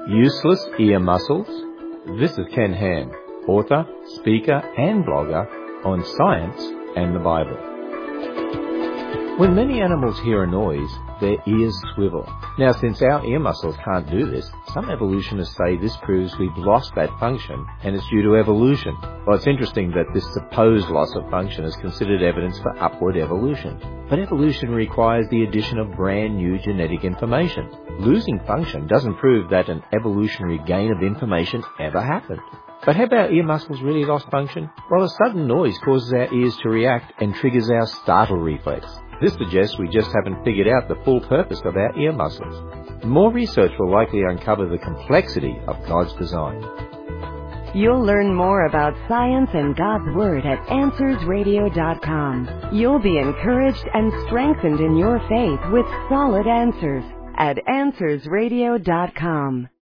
Useless ear muscles. This is Ken Ham, author, speaker and blogger on science and the Bible. When many animals hear a noise, their ears swivel. Now, since our ear muscles can't do this, some evolutionists say this proves we've lost that function and it's due to evolution. Well, it's interesting that this supposed loss of function is considered evidence for upward evolution. But evolution requires the addition of brand new genetic information. Losing function doesn't prove that an evolutionary gain of information ever happened. But have our ear muscles really lost function? Well, a sudden noise causes our ears to react and triggers our startle reflex. This suggests we just haven't figured out the full purpose of our ear muscles. More research will likely uncover the complexity of God's design. You'll learn more about science and God's Word at AnswersRadio.com. You'll be encouraged and strengthened in your faith with solid answers at AnswersRadio.com.